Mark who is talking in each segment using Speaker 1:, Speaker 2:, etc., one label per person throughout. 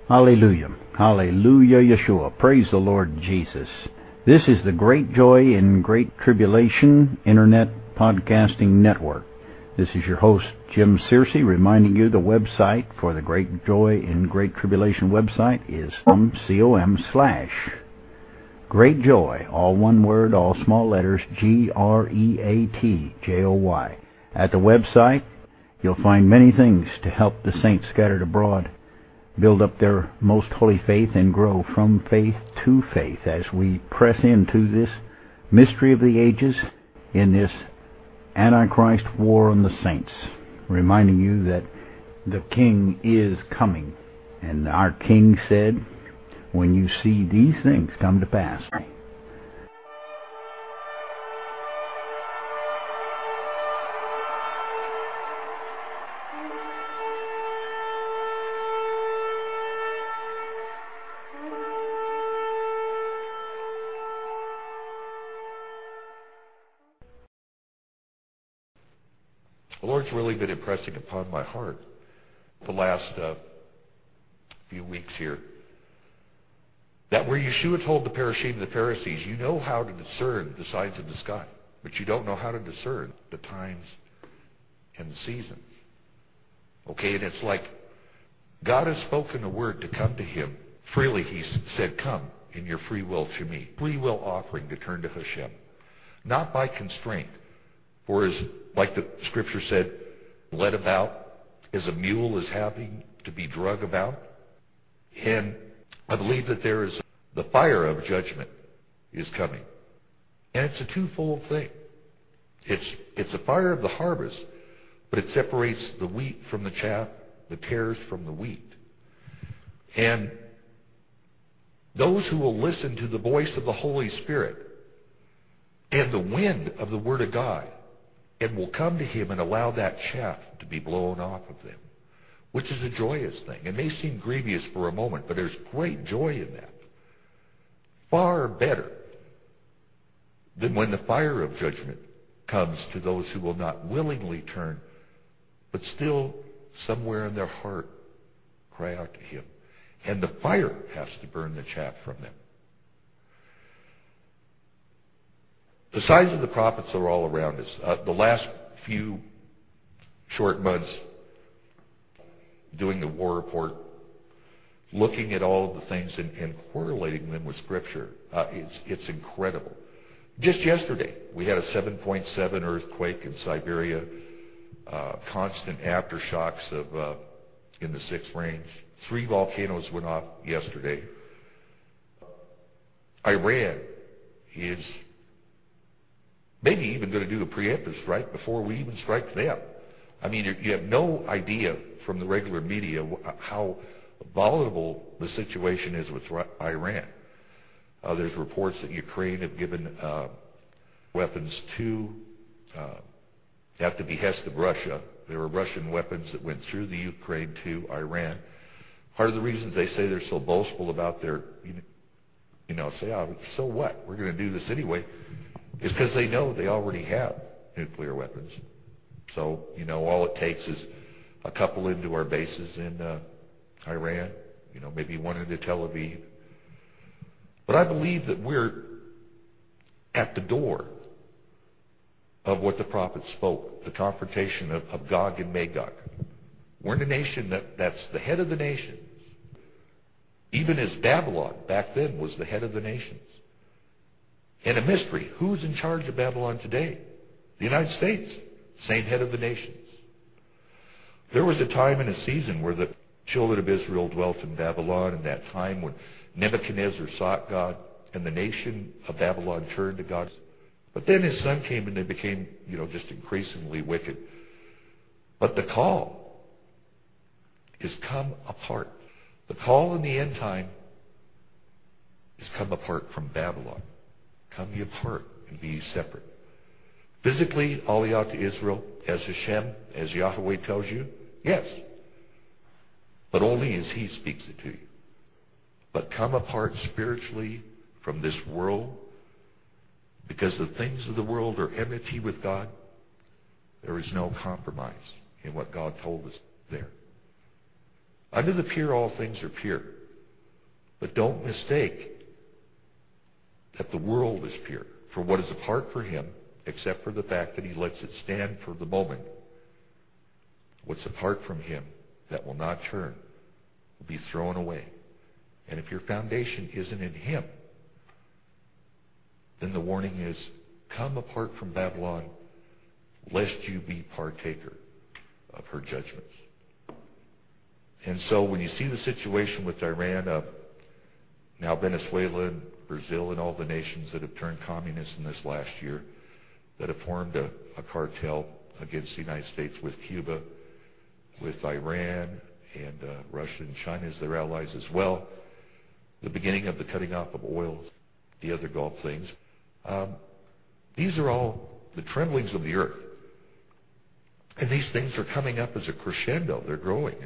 Speaker 1: Hallelujah. Hallelujah, Yeshua. Praise the Lord Jesus. This is the Great Joy in Great Tribulation Internet Podcasting Network. This is your host, Jim Searcy, reminding you the website for the Great Joy in Great Tribulation website is com/Great Joy, all one word, all small letters, GREATJOY. At the website, you'll find many things to help the saints scattered abroad build up their most holy faith and grow from faith to faith as we press into this mystery of the ages in this Antichrist war on the saints, reminding you that the King is coming. And our King said, when you see these things come to pass,
Speaker 2: the Lord's really been impressing upon my heart the last few weeks here that where Yeshua told the Parashim and the Pharisees, you know how to discern the signs of the sky, but you don't know how to discern the times and the seasons. Okay, and it's like God has spoken a word to come to him. Freely he said, come in your free will to me. Free will offering to turn to Hashem. Not by constraint. For as, like the scripture said, led about as a mule is having to be drug about. And I believe that there is the fire of judgment is coming. And it's a twofold thing. It's a fire of the harvest, but it separates the wheat from the chaff, the tares from the wheat. And those who will listen to the voice of the Holy Spirit and the wind of the Word of God, and will come to him and allow that chaff to be blown off of them, which is a joyous thing. It may seem grievous for a moment, but there's great joy in that. Far better than when the fire of judgment comes to those who will not willingly turn, but still somewhere in their heart cry out to him. And the fire has to burn the chaff from them. The signs of the prophets are all around us. The last few short months, doing the war report, looking at all of the things and correlating them with Scripture, it's incredible. Just yesterday, we had a 7.7 earthquake in Siberia, constant aftershocks of in the 6th range. 3 volcanoes went off yesterday. Iran is maybe even going to do a preemptive strike before we even strike them. I mean, you have no idea from the regular media how volatile the situation is with Iran. There's reports that Ukraine have given weapons to, at the behest of Russia. There were Russian weapons that went through the Ukraine to Iran. Part of the reasons they say they're so boastful about their, say, oh, so what? We're going to do this anyway. Is because they know they already have nuclear weapons. So, all it takes is a couple into our bases in Iran, maybe one into Tel Aviv. But I believe that we're at the door of what the prophet spoke, the confrontation of Gog and Magog. We're in a nation that's the head of the nations. Even as Babylon back then was the head of the nations. And a mystery, who's in charge of Babylon today? The United States, same head of the nations. There was a time and a season where the children of Israel dwelt in Babylon, in that time when Nebuchadnezzar sought God, and the nation of Babylon turned to God. But then his son came and they became, just increasingly wicked. But the call is come apart. The call in the end time is come apart from Babylon. Come ye apart and be ye separate. Physically, aliyah to Israel, as Hashem, as Yahweh tells you, yes. But only as he speaks it to you. But come apart spiritually from this world, because the things of the world are enmity with God. There is no compromise in what God told us there. Unto the pure all things are pure. But don't mistake that the world is pure. For what is apart from him, except for the fact that he lets it stand for the moment, what's apart from him that will not turn will be thrown away. And if your foundation isn't in him, then the warning is, come apart from Babylon, lest you be partaker of her judgments. And so when you see the situation with Iran, now Venezuela and Brazil and all the nations that have turned communist in this last year, that have formed a cartel against the United States with Cuba, with Iran, and Russia and China as their allies as well, the beginning of the cutting off of oil, the other Gulf things. These are all the tremblings of the earth. And these things are coming up as a crescendo. They're growing.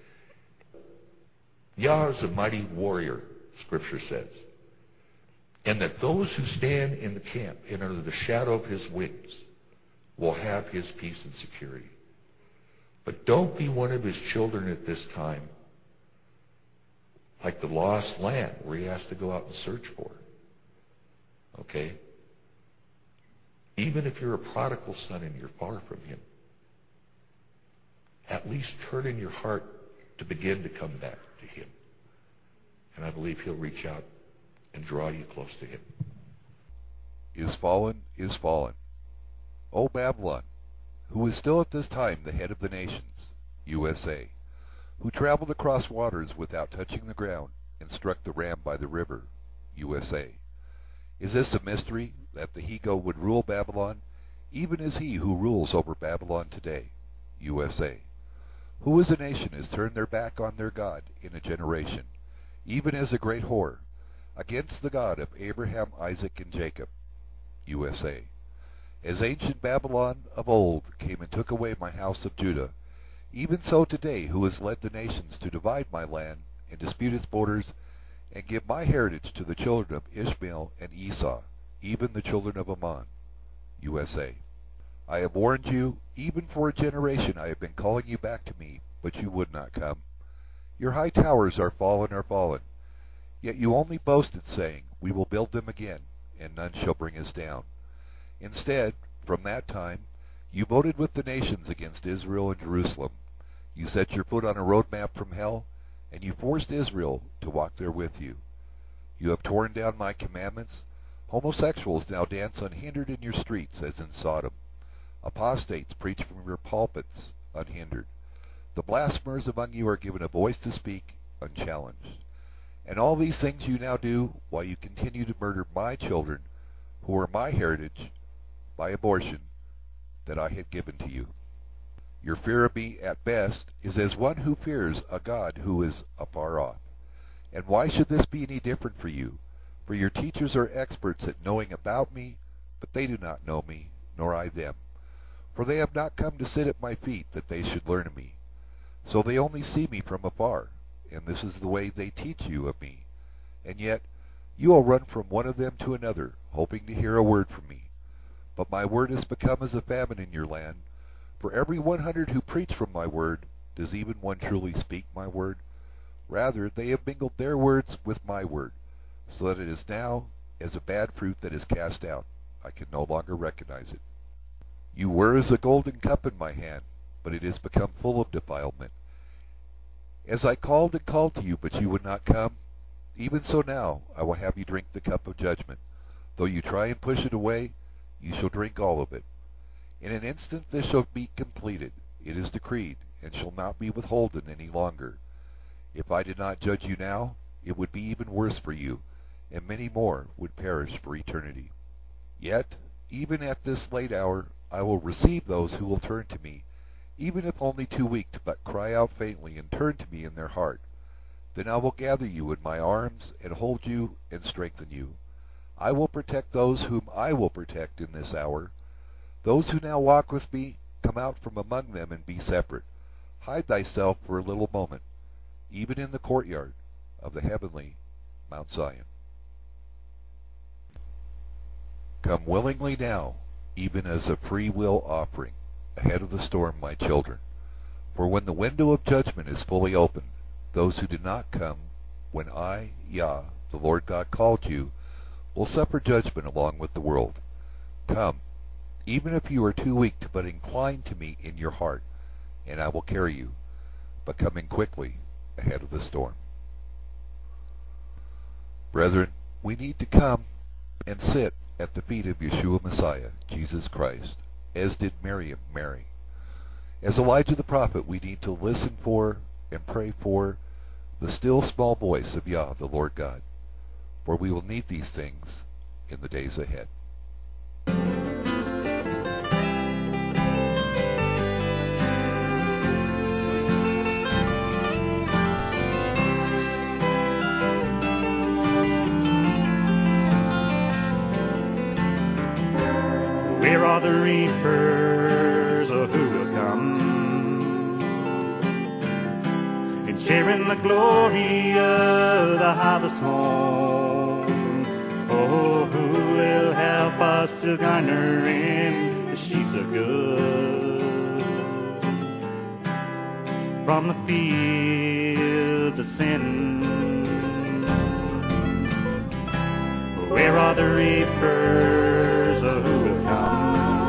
Speaker 2: Yah is a mighty warrior, Scripture says. And that those who stand in the camp and under the shadow of his wings will have his peace and security. But don't be one of his children at this time like the lost lamb where he has to go out and search for it. Okay? Even if you're a prodigal son and you're far from him, at least turn in your heart to begin to come back to him. And I believe he'll reach out and draw you close to him.
Speaker 3: Is fallen, O Babylon, who is still at this time the head of the nations, USA, who traveled across waters without touching the ground and struck the ram by the river, USA. Is this a mystery that the he-goat would rule Babylon, even as he who rules over Babylon today, USA? Who as a nation has turned their back on their God in a generation, even as a great whore, against the God of Abraham, Isaac, and Jacob, USA? As ancient Babylon of old came and took away my house of Judah, even so today who has led the nations to divide my land and dispute its borders, and give my heritage to the children of Ishmael and Esau, even the children of Ammon, USA. I have warned you, even for a generation I have been calling you back to me, but you would not come. Your high towers are fallen, yet you only boasted, saying, we will build them again, and none shall bring us down. Instead, from that time, you voted with the nations against Israel and Jerusalem. You set your foot on a road map from hell, and you forced Israel to walk there with you. You have torn down my commandments. Homosexuals now dance unhindered in your streets as in Sodom. Apostates preach from your pulpits unhindered. The blasphemers among you are given a voice to speak unchallenged. And all these things you now do while you continue to murder my children, who are my heritage, by abortion, that I had given to you. Your fear of me, at best, is as one who fears a God who is afar off. And why should this be any different for you? For your teachers are experts at knowing about me, but they do not know me, nor I them. For they have not come to sit at my feet that they should learn of me. So they only see me from afar, and this is the way they teach you of me. And yet you will run from one of them to another, hoping to hear a word from me. But my word has become as a famine in your land. For every 100 who preach from my word, does even one truly speak my word? Rather, they have mingled their words with my word, so that it is now as a bad fruit that is cast out. I can no longer recognize it. You were as a golden cup in my hand, but it has become full of defilement. As I called and called to you, but you would not come, even so now I will have you drink the cup of judgment. Though you try and push it away, you shall drink all of it. In an instant this shall be completed. It is decreed, and shall not be withholden any longer. If I did not judge you now, it would be even worse for you, and many more would perish for eternity. Yet, even at this late hour, I will receive those who will turn to me, even if only too weak to but cry out faintly and turn to me in their heart. Then I will gather you in my arms and hold you and strengthen you. I will protect those whom I will protect in this hour. Those who now walk with me, come out from among them and be separate. Hide thyself for a little moment, even in the courtyard of the heavenly Mount Zion. Come willingly now, even as a free will offering, ahead of the storm, my children. For when the window of judgment is fully opened, those who did not come when I, Yah, the Lord God, called you, will suffer judgment along with the world. Come, even if you are too weak to but incline to me in your heart, and I will carry you, but coming quickly ahead of the storm. Brethren, we need to come and sit at the feet of Yeshua Messiah, Jesus Christ, as did Miriam Mary. As Elijah the prophet, we need to listen for and pray for the still small voice of Yah, the Lord God, for we will need these things in the days ahead.
Speaker 1: Where are the reapers who will come and sharing the glory of the harvest home? Oh, who will help us to garner in the sheaves of good from the fields of sin? Where are the reapers who will come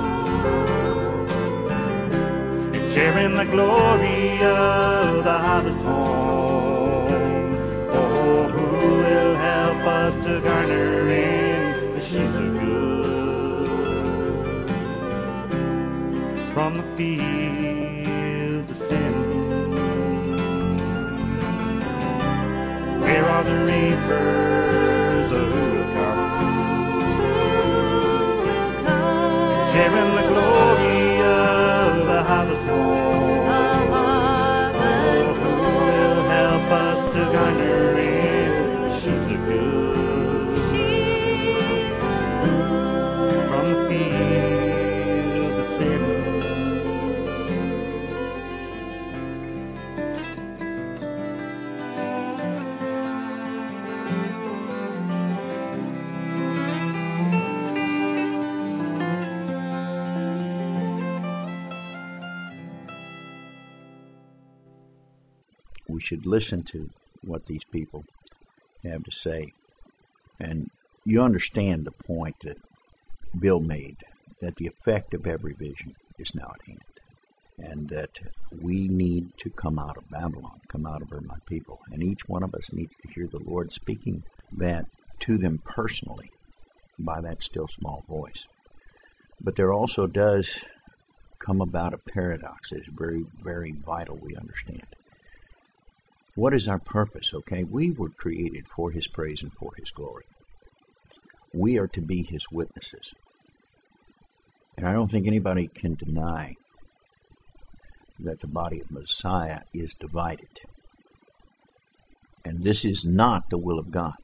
Speaker 1: and sharing the glory of the harvest home? Oh, who will help us to garner in the sheaves of good from the fields of sin? Where are the reapers who will come, sharing the glory of the harvest home? Oh, who will help us to garner in the sheaves of good from the fields of sin? We should listen to what these people have to say. And you understand the point that Bill made, that the effect of every vision is now at hand. And that we need to come out of Babylon, come out of her, my people. And each one of us needs to hear the Lord speaking that to them personally by that still small voice. But there also does come about a paradox that is very, very vital we understand. What is our purpose, okay? We were created for His praise and for His glory. We are to be His witnesses. And I don't think anybody can deny that the body of Messiah is divided. And this is not the will of God.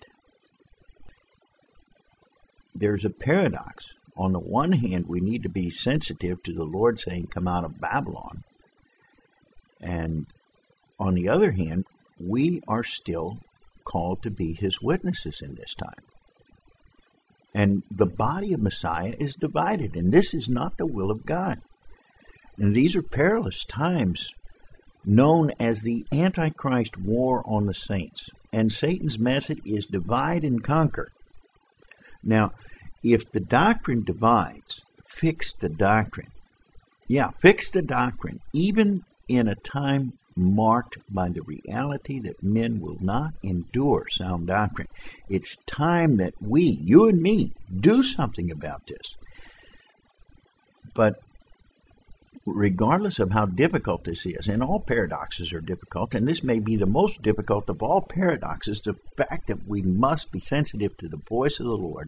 Speaker 1: There's a paradox. On the one hand, we need to be sensitive to the Lord saying, come out of Babylon. And on the other hand, we are still called to be His witnesses in this time. And the body of Messiah is divided, and this is not the will of God. And these are perilous times, known as the Antichrist war on the saints. And Satan's method is divide and conquer. Now, if the doctrine divides, fix the doctrine. Yeah, fix the doctrine, even in a time marked by the reality that men will not endure sound doctrine. It's time that we, you and me, do something about this. But regardless of how difficult this is, and all paradoxes are difficult, and this may be the most difficult of all paradoxes, the fact that we must be sensitive to the voice of the Lord,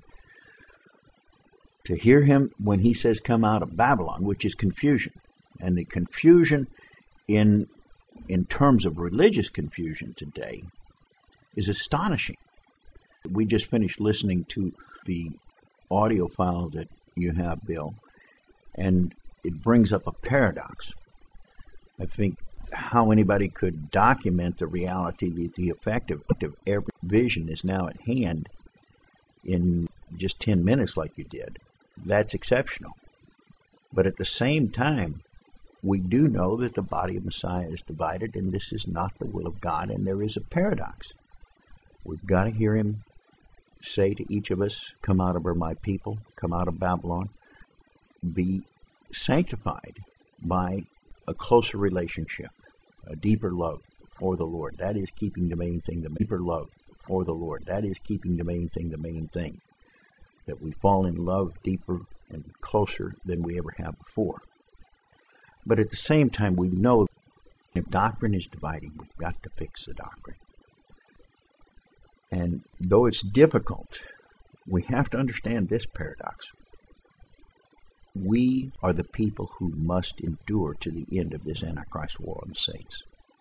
Speaker 1: to hear Him when He says, come out of Babylon, which is confusion. And the confusion in terms of religious confusion today is astonishing. We just finished listening to the audio file that you have, Bill, and it brings up a paradox. I think how anybody could document the reality that the effect of every vision is now at hand in just 10 minutes like you did, that's exceptional. But at the same time, we do know that the body of Messiah is divided, and this is not the will of God, and there is a paradox. We've got to hear him say to each of us, come out of her, my people, come out of Babylon, be sanctified by a closer relationship, a deeper love for the Lord. That is keeping the main thing, the deeper love for the Lord. That is keeping the main thing, that we fall in love deeper and closer than we ever have before. But at the same time, we know if doctrine is dividing, we've got to fix the doctrine. And though it's difficult, we have to understand this paradox. We are the people who must endure to the end of this Antichrist war on the saints.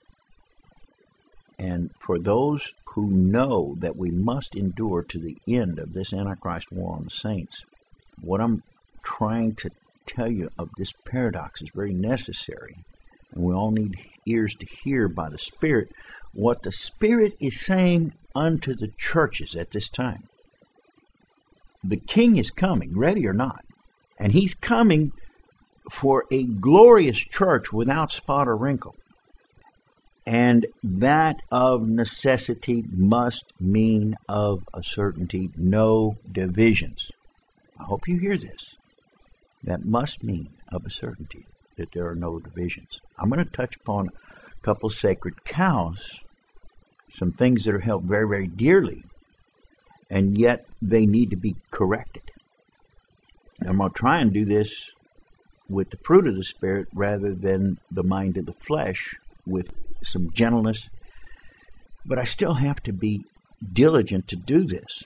Speaker 1: And for those who know that we must endure to the end of this Antichrist war on the saints, what I'm trying to tell you of this paradox is very necessary. And we all need ears to hear by the Spirit what the Spirit is saying unto the churches at this time. The King is coming, ready or not. And he's coming for a glorious church without spot or wrinkle. And that of necessity must mean of a certainty no divisions. I hope you hear this. That must mean of a certainty that there are no divisions. I'm going to touch upon a couple sacred cows, some things that are held very, very dearly, and yet they need to be corrected. I'm going to try and do this with the fruit of the Spirit rather than the mind of the flesh, with some gentleness. But I still have to be diligent to do this.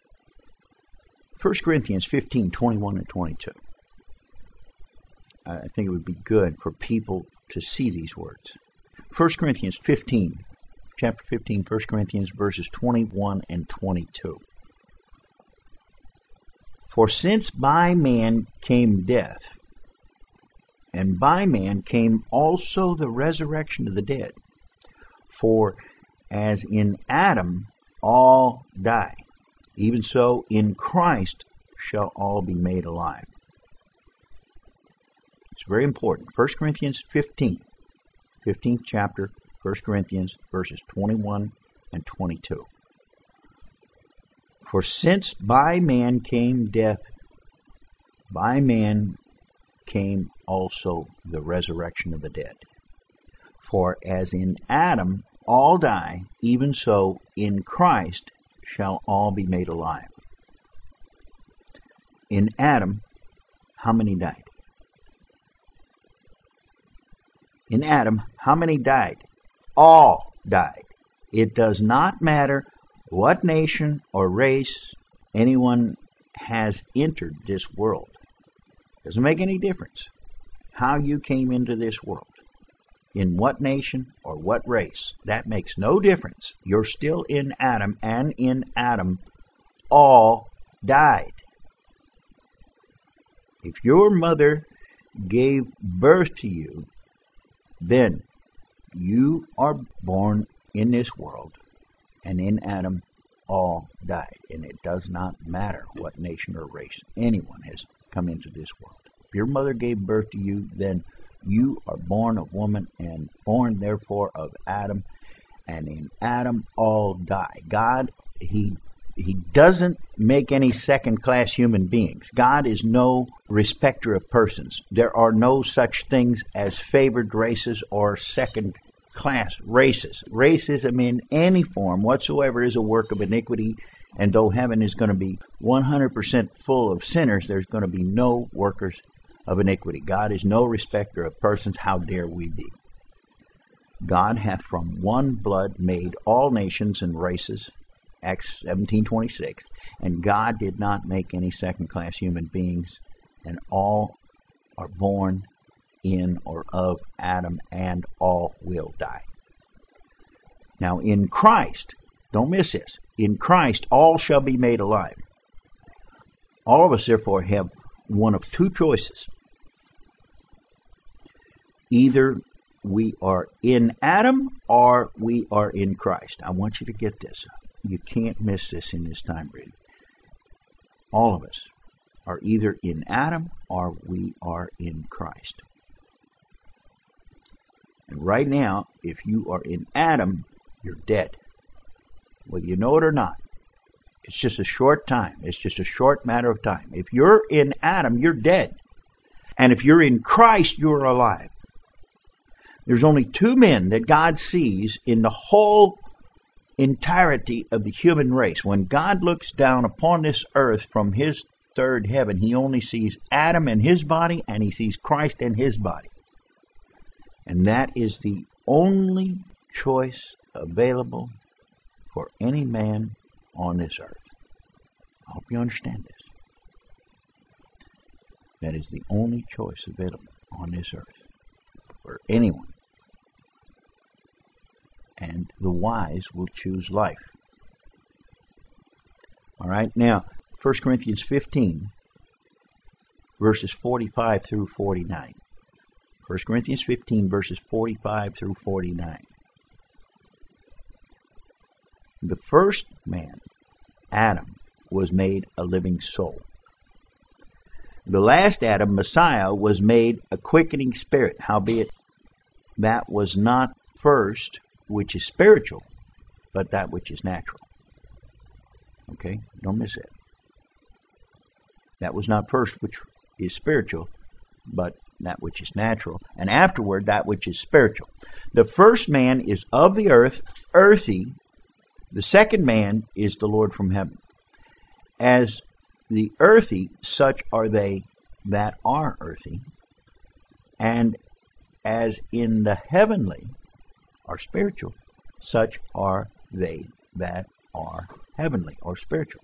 Speaker 1: 1 Corinthians 15, 21 and 22. I think it would be good for people to see these words. 1 Corinthians 15, chapter 15, 1 Corinthians verses 21 and 22. For since by man came death, and by man came also the resurrection of the dead, for as in Adam all die, even so in Christ shall all be made alive. It's very important. 1 Corinthians 15, 15th chapter, 1 Corinthians, verses 21 and 22. For since by man came death, by man came also the resurrection of the dead. For as in Adam all die, even so in Christ shall all be made alive. In Adam, how many died? In Adam, how many died? All died. It does not matter what nation or race anyone has entered this world. It doesn't make any difference how you came into this world. In what nation or what race. That makes no difference. You're still in Adam, and in Adam all died. If your mother gave birth to you, then you are born in this world, and in Adam all died. And it does not matter what nation or race anyone has come into this world. If your mother gave birth to you, then you are born of woman, and born therefore of Adam, and in Adam all die. God, He doesn't make any second-class human beings. God is no respecter of persons. There are no such things as favored races or second-class races. Racism in any form whatsoever is a work of iniquity, and though heaven is going to be 100% full of sinners, there's going to be no workers of iniquity. God is no respecter of persons. How dare we be? God hath from one blood made all nations and races, Acts 17:26, and God did not make any second-class human beings, and all are born in or of Adam, and all will die. Now in Christ, don't miss this, in Christ all shall be made alive. All of us therefore have one of two choices. Either we are in Adam or we are in Christ. I want you to get this. You can't miss this in this time reading. All of us are either in Adam or we are in Christ. And right now, if you are in Adam, you're dead. Whether you know it or not. It's just a short time. It's just a short matter of time. If you're in Adam, you're dead. And if you're in Christ, you're alive. There's only two men that God sees in the whole entirety of the human race. When God looks down upon this earth from his third heaven, he only sees Adam and his body, and he sees Christ and his body. And that is the only choice available for any man on this earth. I hope you understand this. That is the only choice available on this earth for anyone. And the wise will choose life. All right, now, 1 Corinthians 15, verses 45 through 49. 1 Corinthians 15, verses 45 through 49. The first man, Adam, was made a living soul. The last Adam, Messiah, was made a quickening spirit, howbeit that was not first which is spiritual, but that which is natural. Okay? Don't miss it. That was not first which is spiritual, but that which is natural, and afterward that which is spiritual. The first man is of the earth, earthy. The second man is the Lord from heaven. As the earthy, such are they that are earthy, and as in the heavenly are spiritual, such are they that are heavenly or spiritual.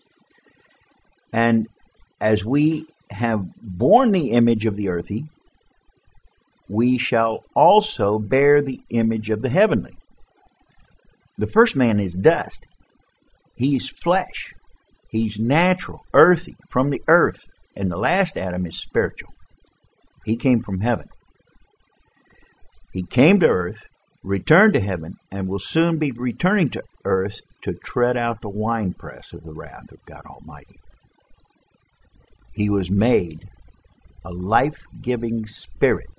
Speaker 1: And as we have borne the image of the earthy, we shall also bear the image of the heavenly. The first man is dust. He's flesh. He's natural, earthy, from the earth. And the last Adam is spiritual. He came from heaven. He came to earth, returned to heaven, and will soon be returning to earth to tread out the winepress of the wrath of God Almighty. He was made a life-giving spirit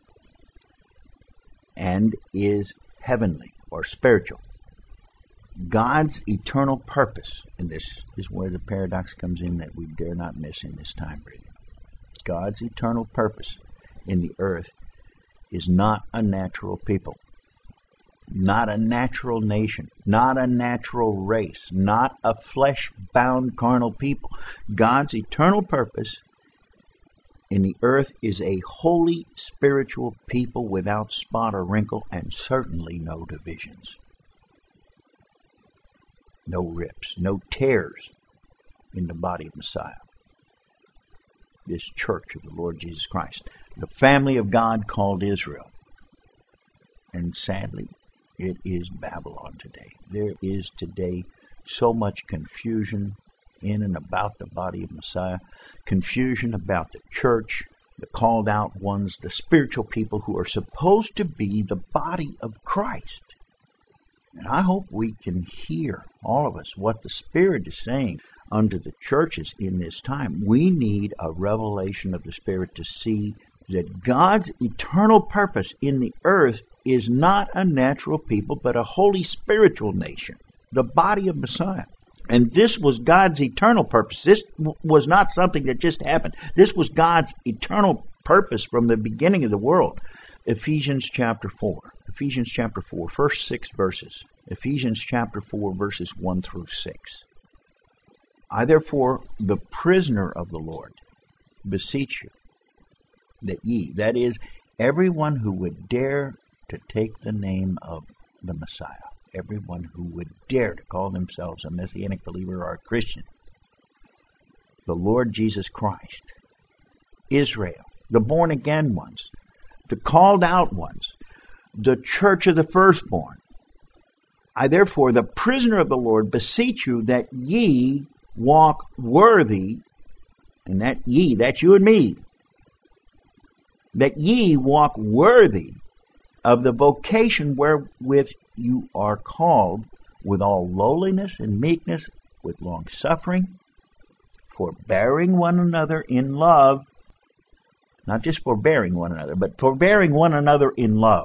Speaker 1: and is heavenly or spiritual. God's eternal purpose, and this is where the paradox comes in that we dare not miss in this time reading. God's eternal purpose in the earth is not a natural people, not a natural nation, not a natural race, not a flesh-bound carnal people. God's eternal purpose in the earth is a holy spiritual people without spot or wrinkle, and certainly no divisions. No rips, no tears in the body of Messiah. This church of the Lord Jesus Christ, the family of God called Israel. And sadly, it is Babylon today. There is today so much confusion in and about the body of Messiah, confusion about the church, the called out ones, the spiritual people who are supposed to be the body of Christ. And I hope we can hear, all of us, what the Spirit is saying unto the churches in this time. We need a revelation of the Spirit to see that God's eternal purpose in the earth is not a natural people, but a holy spiritual nation, the body of Messiah. And this was God's eternal purpose. This was not something that just happened. This was God's eternal purpose from the beginning of the world. Ephesians chapter 4. Ephesians chapter 4, first 6 verses. Ephesians chapter 4, verses 1 through 6. I therefore, the prisoner of the Lord, beseech you, that ye, that is, everyone who would dare to take the name of the Messiah, everyone who would dare to call themselves a Messianic believer or a Christian, the Lord Jesus Christ, Israel, the born-again ones, the called-out ones, the church of the firstborn. I therefore, the prisoner of the Lord, beseech you that ye walk worthy, and that ye, that's you and me, that ye walk worthy of the vocation wherewith you are called, with all lowliness and meekness, with long-suffering, forbearing one another in love, not just forbearing one another, but forbearing one another in love.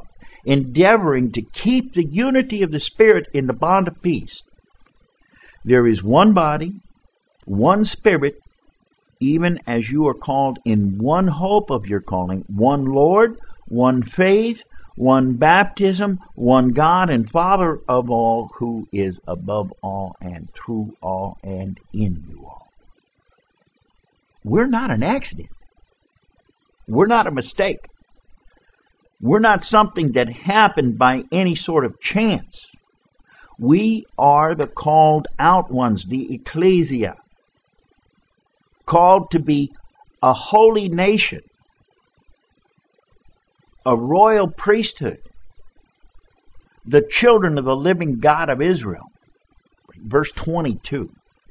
Speaker 1: endeavoring to keep the unity of the Spirit in the bond of peace. There is one body, one Spirit, even as you are called in one hope of your calling, one Lord, one faith, one baptism, one God and Father of all, who is above all and through all and in you all. We're not an accident. We're not a mistake. We're not something that happened by any sort of chance. We are the called out ones, the ecclesia, called to be a holy nation, a royal priesthood, the children of the living God of Israel. Verse 22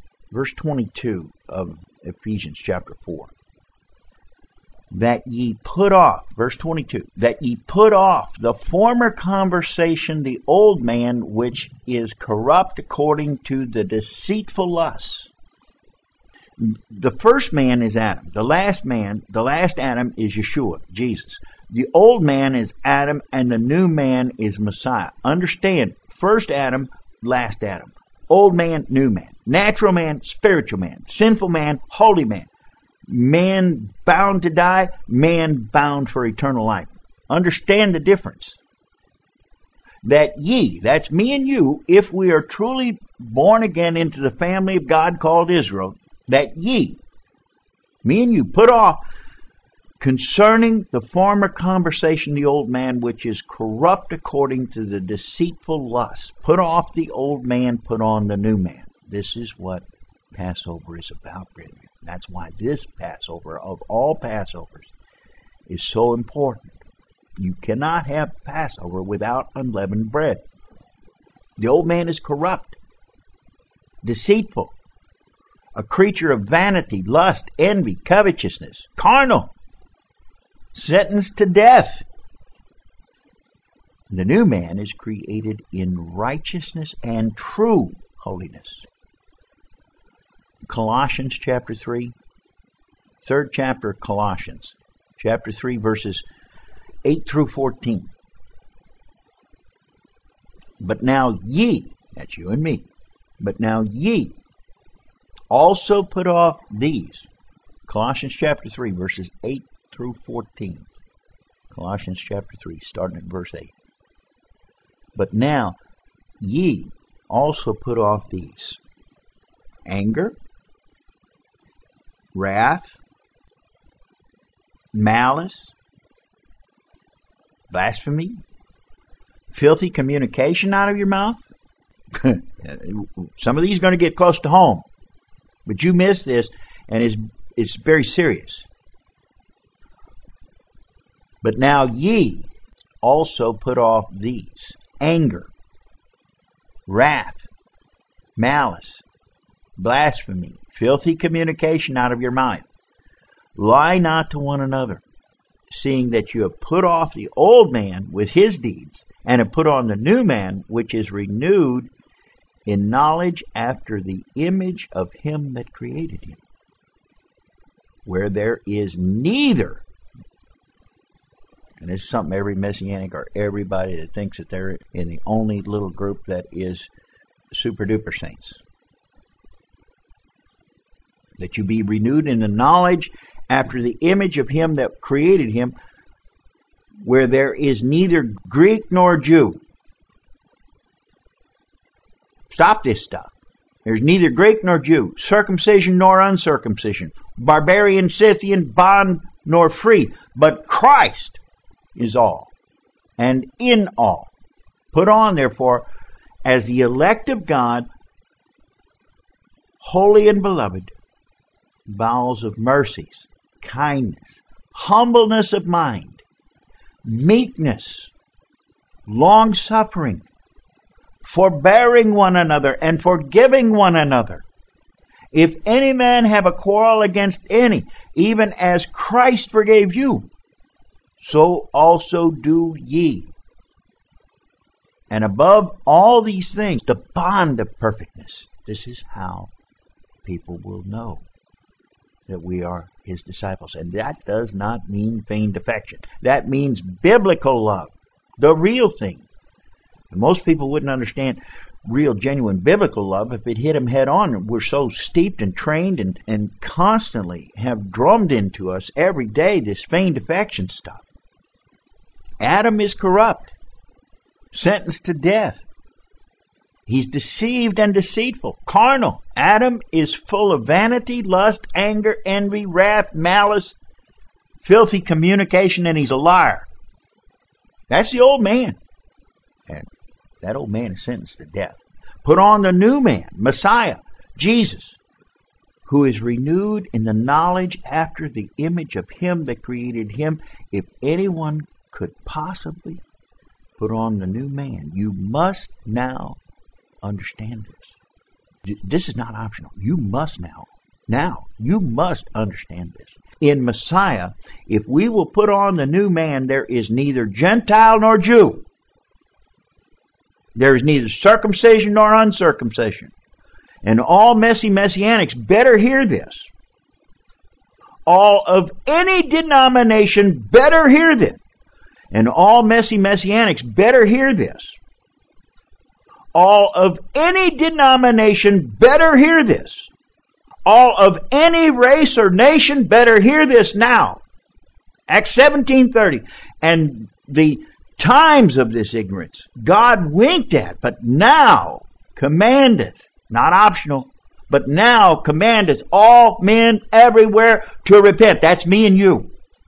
Speaker 1: of Ephesians chapter 4. That ye put off, verse 22, that ye put off the former conversation, the old man, which is corrupt according to the deceitful lusts. The first man is Adam. The last Adam is Yeshua, Jesus. The old man is Adam, and the new man is Messiah. Understand, first Adam, last Adam. Old man, new man. Natural man, spiritual man. Sinful man, holy man. Man bound to die, man bound for eternal life. Understand the difference. That ye, that's me and you, if we are truly born again into the family of God called Israel, that ye, me and you, put off concerning the former conversation the old man, which is corrupt according to the deceitful lust. Put off the old man, put on the new man. This is what Passover is about, brethren. That's why this Passover, of all Passovers, is so important. You cannot have Passover without unleavened bread. The old man is corrupt, deceitful, a creature of vanity, lust, envy, covetousness, carnal, sentenced to death. The new man is created in righteousness and true holiness. Colossians chapter 3, third chapter of Colossians, chapter 3, verses 8 through 14. But now ye, that's you and me, but now ye also put off these. Colossians chapter 3, verses 8 through 14. Colossians chapter 3, starting at verse 8. But now ye also put off these: anger, wrath, malice, blasphemy, filthy communication out of your mouth. Some of these are going to get close to home, but you miss this, and it's very serious. But now ye also put off these: anger, wrath, malice, blasphemy, filthy communication out of your mouth. Lie not to one another, seeing that you have put off the old man with his deeds, and have put on the new man, which is renewed in knowledge after the image of him that created him. Where there is neither, and this is something every Messianic or everybody that thinks that they're in the only little group that is super duper saints, that you be renewed in the knowledge after the image of him that created him, where there is neither Greek nor Jew. Stop this stuff. There's neither Greek nor Jew, circumcision nor uncircumcision, barbarian, Scythian, bond nor free, but Christ is all, and in all. Put on, therefore, as the elect of God, holy and beloved, bowels of mercies, kindness, humbleness of mind, meekness, long-suffering, forbearing one another, and forgiving one another. If any man have a quarrel against any, even as Christ forgave you, so also do ye. And above all these things, the bond of perfectness. This is how people will know that we are his disciples. And that does not mean feigned affection. That means biblical love.
Speaker 4: The real thing. And most people wouldn't understand real, genuine biblical love if it hit them head on. We're so steeped and trained and constantly have drummed into us every day this feigned affection stuff. Adam is corrupt, sentenced to death. He's deceived and deceitful, carnal. Adam is full of vanity, lust, anger, envy, wrath, malice, filthy communication, and he's a liar. That's the old man. And that old man is sentenced to death. Put on the new man, Messiah, Jesus, who is renewed in the knowledge after the image of him that created him. If anyone could possibly put on the new man, you must now understand this. This is not optional. You must now. Now, you must understand this. In Messiah, if we will put on the new man, there is neither Gentile nor Jew. There is neither circumcision nor uncircumcision. And all messy messianics better hear this. All of any denomination better hear this. And all messy messianics better hear this. All of any denomination better hear this. All of any race or nation better hear this now. Acts 17:30. And the times of this ignorance God winked at, but now commandeth, not optional, but now commandeth all men everywhere to repent. That's me and you.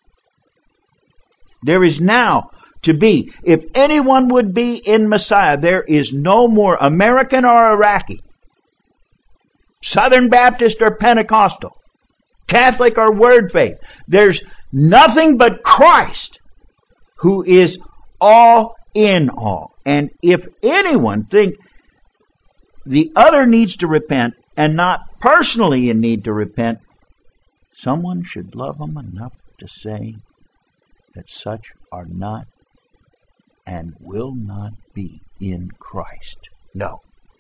Speaker 4: There is now to be, if anyone would be in Messiah, there is no more American or Iraqi, Southern Baptist or Pentecostal, Catholic or Word Faith. There's nothing but Christ, who is all in all. And if anyone think the other needs to repent and not personally in need to repent, someone should love them enough to say that such are not and will not be in Christ. No.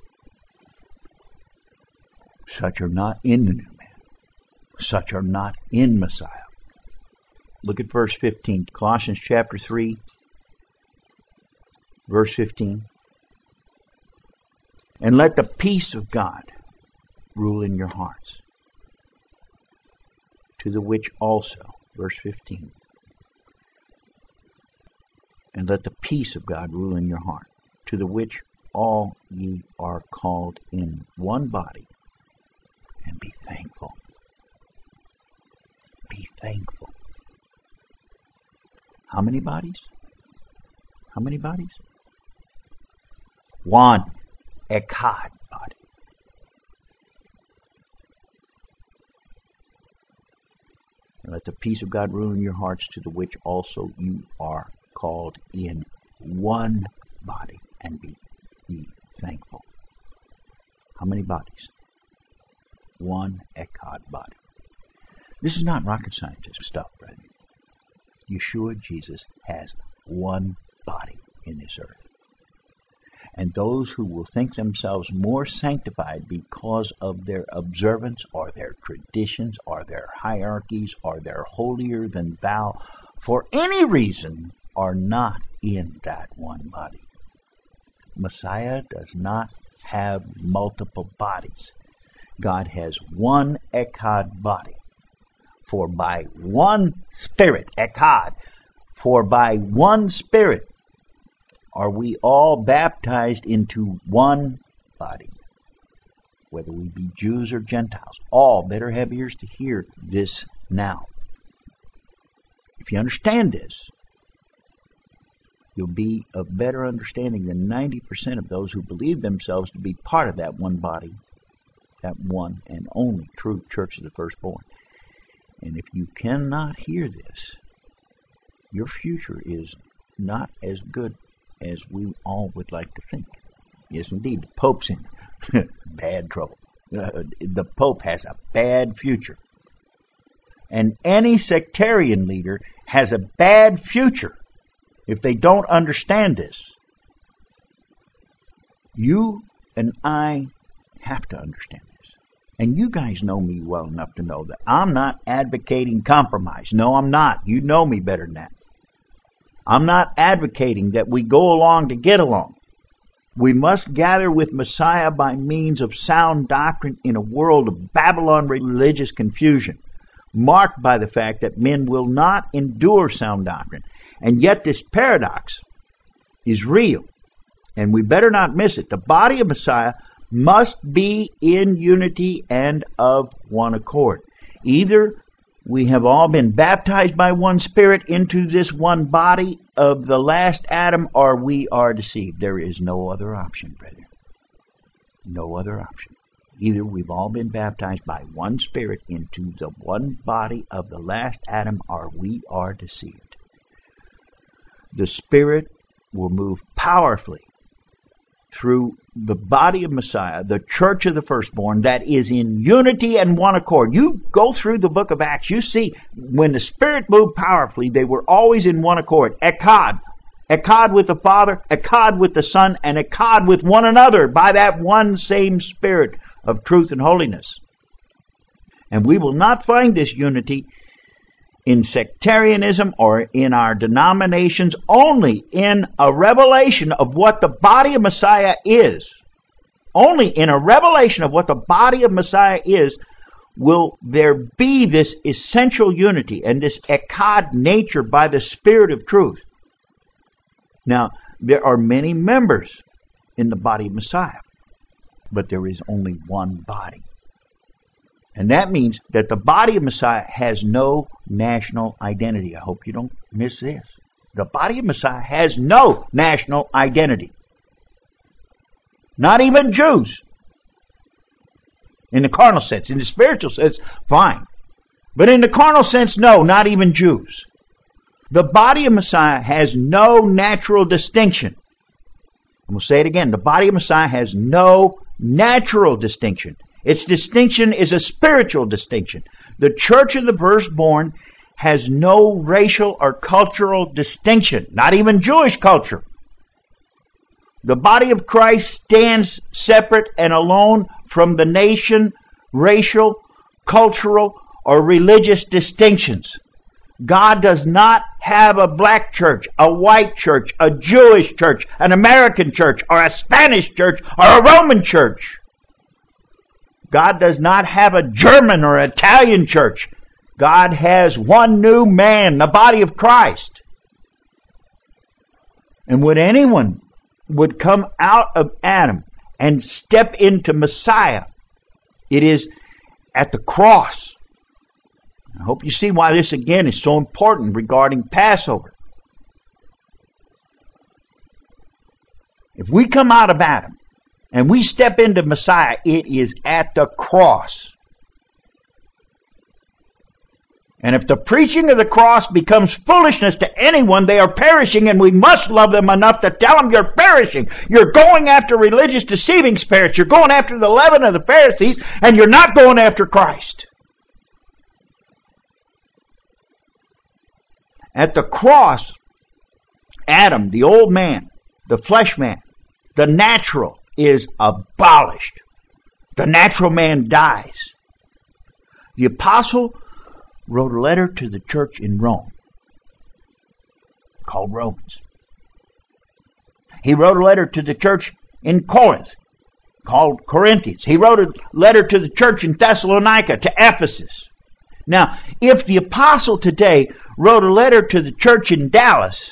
Speaker 4: Such are not in the new man. Such are not in Messiah. Look at verse 15. Colossians chapter 3, verse 15. And let the peace of God rule in your hearts, to the which also, verse 15, and let the peace of God rule in your heart, to the which all ye are called in one body, and be thankful. Be thankful. How many bodies? How many bodies? One. Echad body. And let the peace of God rule in your hearts, to the which also you are called in one body, and be ye thankful. How many bodies? One Echad body. This is not rocket scientist stuff, brethren. Yeshua, Jesus, has one body in this earth. And those who will think themselves more sanctified because of their observance or their traditions or their hierarchies or their holier than thou for any reason are not in that one body. Messiah does not have multiple bodies. God has one Echad body. For by one Spirit, Echad, for by one Spirit are we all baptized into one body, whether we be Jews or Gentiles. All better have ears to hear this now. If you understand this, you'll be of better understanding than 90% of those who believe themselves to be part of that one body, that one and only true church of the firstborn. And if you cannot hear this, your future is not as good as we all would like to think. Yes, indeed, the Pope's in bad trouble. The Pope has a bad future. And any sectarian leader has a bad future if they don't understand this. You and I have to understand this. And you guys know me well enough to know that I'm not advocating compromise. No, I'm not. You know me better than that. I'm not advocating that we go along to get along. We must gather with Messiah by means of sound doctrine in a world of Babylon religious confusion, marked by the fact that men will not endure sound doctrine. And yet this paradox is real, and we better not miss it. The body of Messiah must be in unity and of one accord. Either we have all been baptized by one Spirit into this one body of the last Adam, or we are deceived. There is no other option, brethren. No other option. Either we've all been baptized by one Spirit into the one body of the last Adam, or we are deceived. The Spirit will move powerfully through the body of Messiah, the church of the firstborn, that is in unity and one accord. You go through the book of Acts, you see when the Spirit moved powerfully, they were always in one accord. Echad. Echad with the Father, echad with the Son, and echad with one another by that one same Spirit of truth and holiness. And we will not find this unity in sectarianism or in our denominations, only in a revelation of what the body of Messiah is. Only in a revelation of what the body of Messiah is will there be this essential unity and this echad nature by the Spirit of truth. Now, there are many members in the body of Messiah, but there is only one body. And that means that the body of Messiah has no national identity. I hope you don't miss this. The body of Messiah has no national identity. Not even Jews. In the carnal sense. In the spiritual sense, fine. But in the carnal sense, no, not even Jews. The body of Messiah has no natural distinction. I'm going to say it again. The body of Messiah has no natural distinction. Its distinction is a spiritual distinction. The church of the firstborn has no racial or cultural distinction, not even Jewish culture. The body of Christ stands separate and alone from the nation, racial, cultural, or religious distinctions. God does not have a black church, a white church, a Jewish church, an American church, or a Spanish church, or a Roman church. God does not have a German or Italian church. God has one new man, the body of Christ. And when anyone would come out of Adam and step into Messiah, it is at the cross. I hope you see why this again is so important regarding Passover. If we come out of Adam and we step into Messiah, it is at the cross. And if the preaching of the cross becomes foolishness to anyone, they are perishing, and we must love them enough to tell them you're perishing. You're going after religious deceiving spirits. You're going after the leaven of the Pharisees, and you're not going after Christ. At the cross, Adam, the old man, the flesh man, the natural, is abolished. The natural man dies. The apostle wrote a letter to the church in Rome called Romans. He wrote a letter to the church in Corinth called Corinthians. He wrote a letter to the church in Thessalonica, to Ephesus. Now, if the apostle today wrote a letter to the church in Dallas,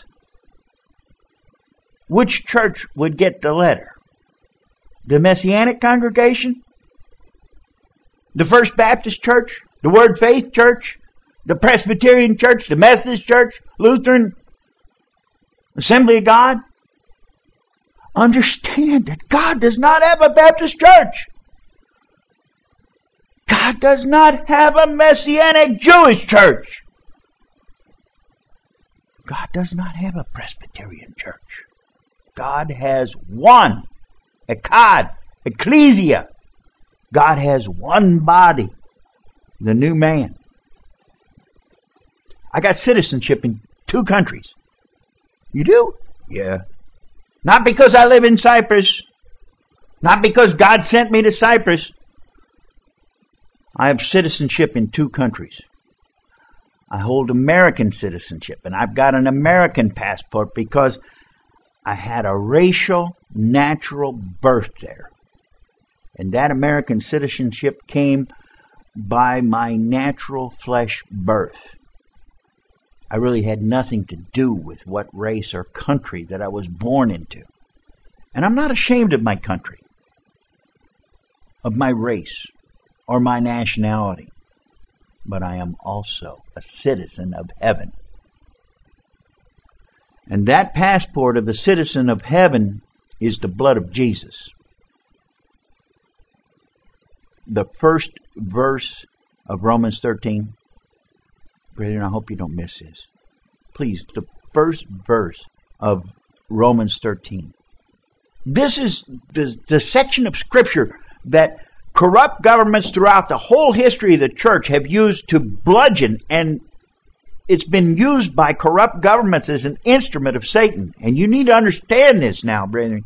Speaker 4: which church would get the letter? The Messianic congregation? The First Baptist Church? The Word Faith Church? The Presbyterian Church? The Methodist Church? Lutheran? Assembly of God? Understand that God does not have a Baptist church. God does not have a Messianic Jewish church. God does not have a Presbyterian church. God has one, echad, ecclesia. God has one body, the new man. I got citizenship in 2 countries. You do? Yeah. Not because I live in Cyprus. Not because God sent me to Cyprus. I have citizenship in 2 countries. I hold American citizenship, and I've got an American passport because I had a racial, natural birth there. And that American citizenship came by my natural flesh birth. I really had nothing to do with what race or country that I was born into. And I'm not ashamed of my country, of my race, or my nationality. But I am also a citizen of heaven. And that passport of the citizen of heaven is the blood of Jesus. The first verse of Romans 13. Brethren, I hope you don't miss this. Please, the first verse of Romans 13. This is the section of Scripture that corrupt governments throughout the whole history of the church have used to bludgeon, and it's been used by corrupt governments as an instrument of Satan. And you need to understand this now, brethren.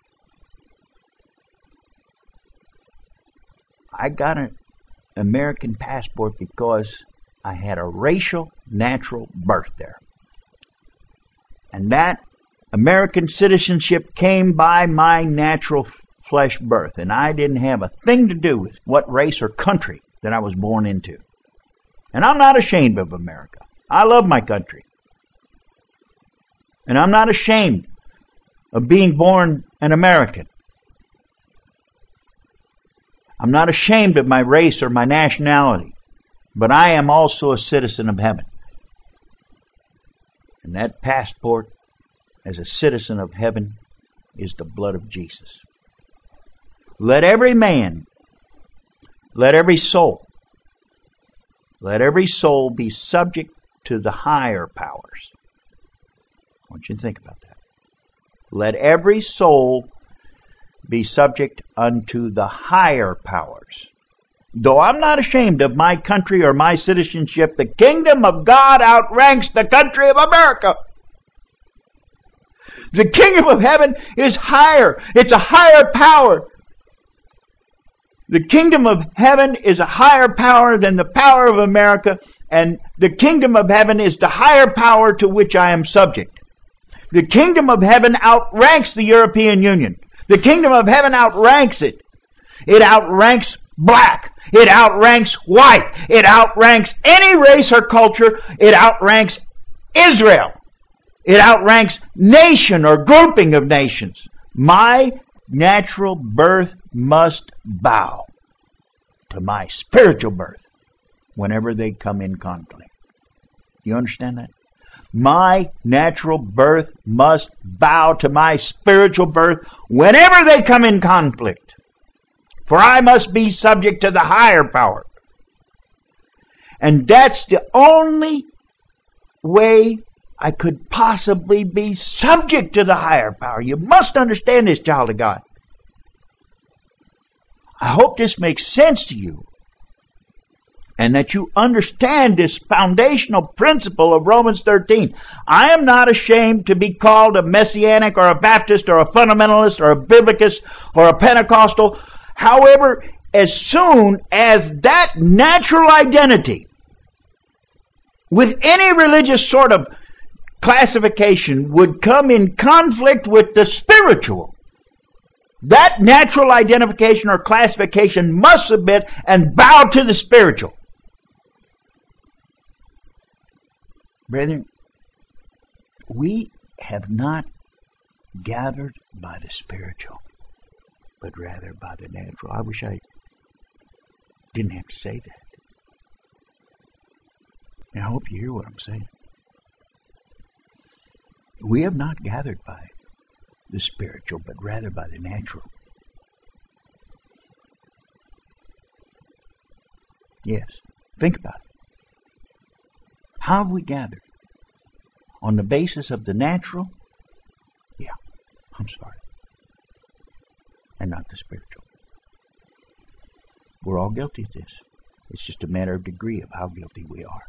Speaker 4: I got an American passport because I had a racial, natural birth there. And that American citizenship came by my natural flesh birth, and I didn't have a thing to do with what race or country that I was born into. And I'm not ashamed of America. I love my country. And I'm not ashamed of being born an American. I'm not ashamed of my race or my nationality, but I am also a citizen of heaven. And that passport as a citizen of heaven is the blood of Jesus. Let every man, let every soul be subject to the higher powers. I want you to think about that. Let every soul be subject unto the higher powers. Though I'm not ashamed of my country or my citizenship, the kingdom of God outranks the country of America. The kingdom of heaven is higher. It's a higher power. The kingdom of heaven is a higher power than the power of America, and the kingdom of heaven is the higher power to which I am subject. The kingdom of heaven outranks the European Union. The kingdom of heaven outranks it. It outranks black. It outranks white. It outranks any race or culture. It outranks Israel. It outranks nation or grouping of nations. My natural birth must bow to my spiritual birth whenever they come in conflict. You understand that? My natural birth must bow to my spiritual birth whenever they come in conflict. For I must be subject to the higher power. And that's the only way I could possibly be subject to the higher power. You must understand this, child of God. I hope this makes sense to you, and that you understand this foundational principle of Romans 13. I am not ashamed to be called a Messianic or a Baptist or a fundamentalist or a Biblicist or a Pentecostal. However, as soon as that natural identity with any religious sort of classification would come in conflict with the spiritual, that natural identification or classification must submit and bow to the spiritual. Brethren, we have not gathered by the spiritual, but rather by the natural. I wish I didn't have to say that. And I hope you hear what I'm saying. We have not gathered by the spiritual, but rather by the natural. Yes, think about it. How have we gathered? On the basis of the natural? Yeah, I'm sorry. And not the spiritual. We're all guilty of this. It's just a matter of degree of how guilty we are.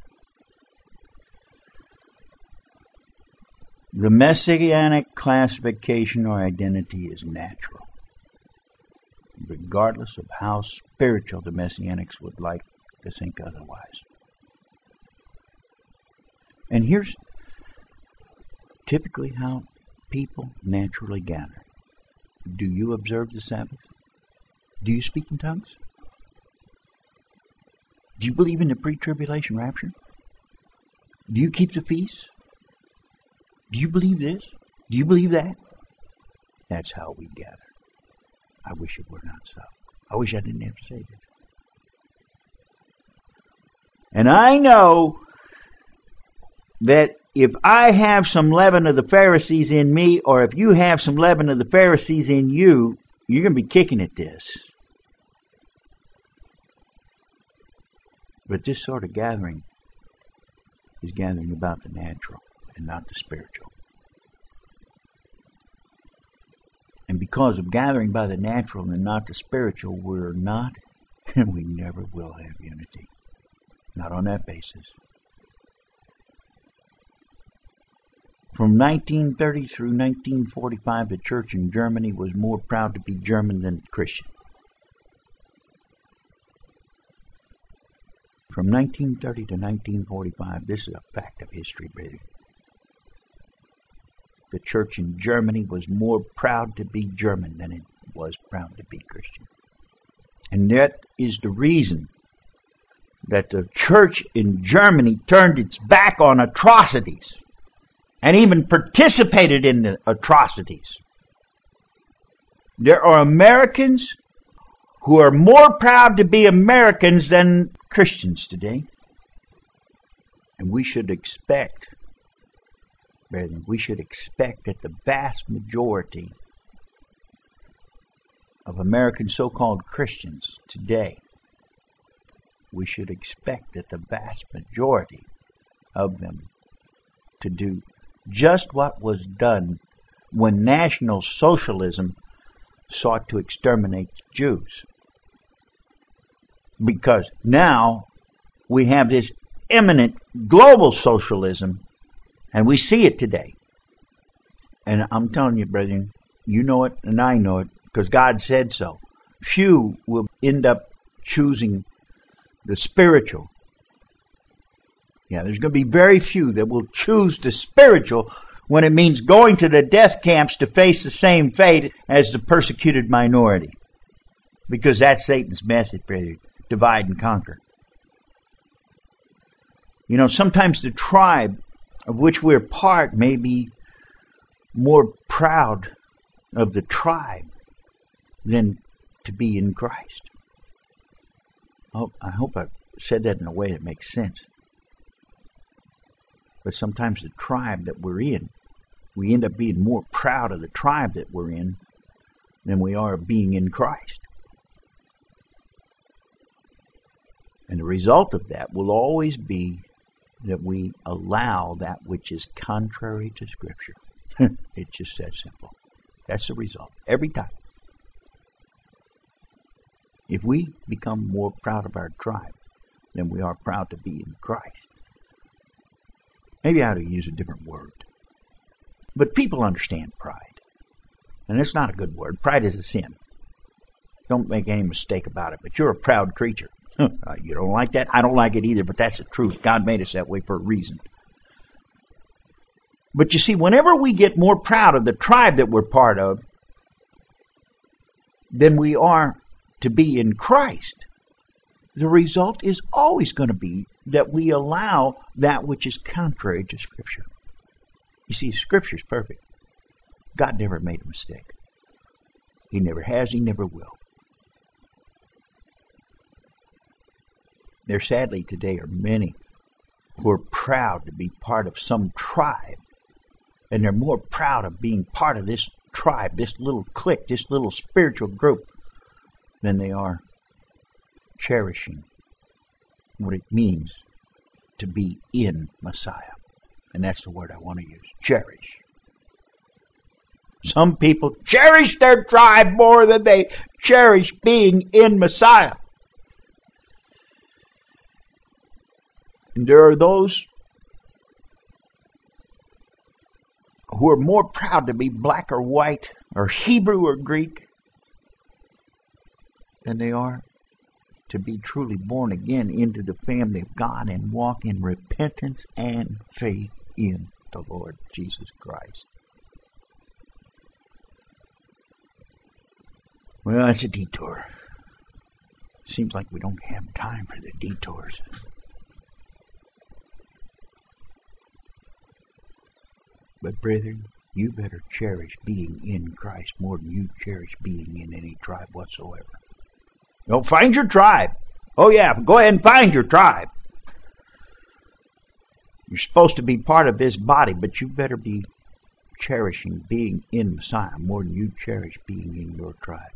Speaker 4: The Messianic classification or identity is natural, regardless of how spiritual the Messianics would like to think otherwise. And here's typically how people naturally gather. Do you observe the Sabbath? Do you speak in tongues? Do you believe in the pre-tribulation rapture? Do you keep the feasts? Do you believe this? Do you believe that? That's how we gather. I wish it were not so. I wish I didn't have to say this. And I know that if I have some leaven of the Pharisees in me, or if you have some leaven of the Pharisees in you, you're going to be kicking at this. But this sort of gathering is gathering about the natural and not the spiritual. And because of gathering by the natural and not the spiritual, we're not, and we never will have unity. Not on that basis. From 1930 through 1945, the church in Germany was more proud to be German than Christian. From 1930 to 1945, this is a fact of history, brother. The church in Germany was more proud to be German than it was proud to be Christian. And that is the reason that the church in Germany turned its back on atrocities and even participated in the atrocities. There are Americans who are more proud to be Americans than Christians today. And we should expect, brethren, that the vast majority of American so-called Christians today, we should expect that the vast majority of them to do just what was done when National Socialism sought to exterminate Jews. Because now we have this imminent global socialism, and we see it today. And I'm telling you, brethren, you know it and I know it, because God said so. Few will end up choosing the spiritual. Yeah, there's going to be very few that will choose the spiritual when it means going to the death camps to face the same fate as the persecuted minority. Because that's Satan's message, brother. Divide and conquer. You know, sometimes the tribe of which we're part may be more proud of the tribe than to be in Christ. I hope I've said that in a way that makes sense. But sometimes the tribe that we're in, we end up being more proud of the tribe that we're in than we are of being in Christ. And the result of that will always be that we allow that which is contrary to Scripture. It's just that simple. That's the result. Every time. If we become more proud of our tribe than we are proud to be in Christ, maybe I ought to use a different word. But people understand pride. And it's not a good word. Pride is a sin. Don't make any mistake about it. But you're a proud creature. You don't like that? I don't like it either, but that's the truth. God made us that way for a reason. But you see, whenever we get more proud of the tribe that we're part of than we are to be in Christ, the result is always going to be that we allow that which is contrary to Scripture. You see, Scripture is perfect. God never made a mistake. He never has, He never will. There sadly today are many who are proud to be part of some tribe, and they're more proud of being part of this tribe, this little clique, this little spiritual group, than they are cherishing what it means to be in Messiah. And that's the word I want to use, cherish. Some people cherish their tribe more than they cherish being in Messiah. And there are those who are more proud to be black or white, or Hebrew or Greek, than they are to be truly born again into the family of God and walk in repentance and faith in the Lord Jesus Christ. Well, that's a detour. Seems like we don't have time for the detours. But brethren, you better cherish being in Christ more than you cherish being in any tribe whatsoever. No, find your tribe. Oh yeah, go ahead and find your tribe. You're supposed to be part of this body, but you better be cherishing being in Messiah more than you cherish being in your tribe.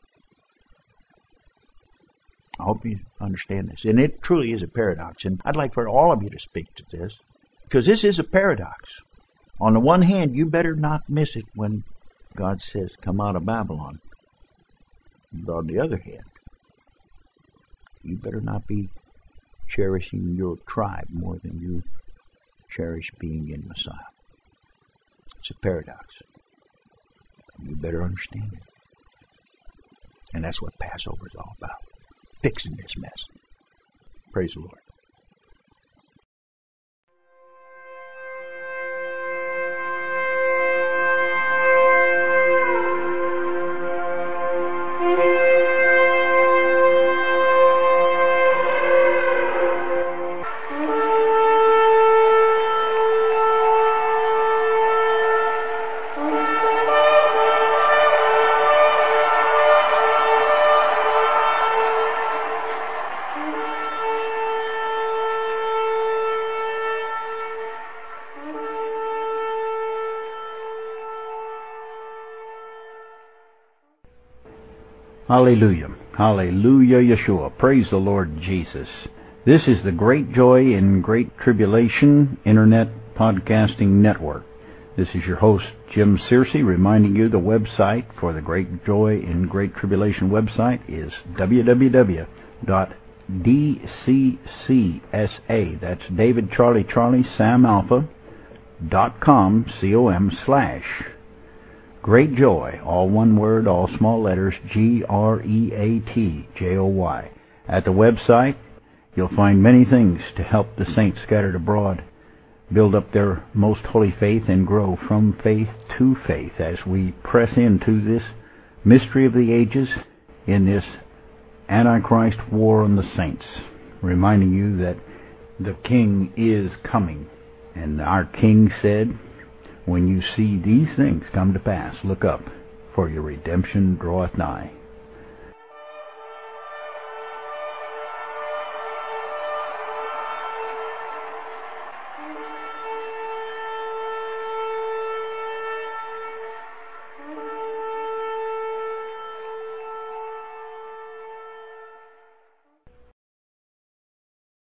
Speaker 4: I hope you understand this. And it truly is a paradox. And I'd like for all of you to speak to this, because this is a paradox. On the one hand, you better not miss it when God says, come out of Babylon. But on the other hand, you better not be cherishing your tribe more than you cherish being in Messiah. It's a paradox. You better understand it. And that's what Passover is all about. Fixing this mess. Praise the Lord.
Speaker 1: Hallelujah. Hallelujah, Yeshua. Praise the Lord Jesus. This is the Great Joy in Great Tribulation Internet Podcasting Network. This is your host, Jim Searcy, reminding you the website for the Great Joy in Great Tribulation website is www.dccsa, that's David Charlie Charlie Sam Alpha, .com, com/. Great Joy, all one word, all small letters, GREATJOY. At the website, you'll find many things to help the saints scattered abroad build up their most holy faith and grow from faith to faith as we press into this mystery of the ages in this Antichrist war on the saints, reminding you that the King is coming. And our King said, when you see these things come to pass, look up, for your redemption draweth nigh.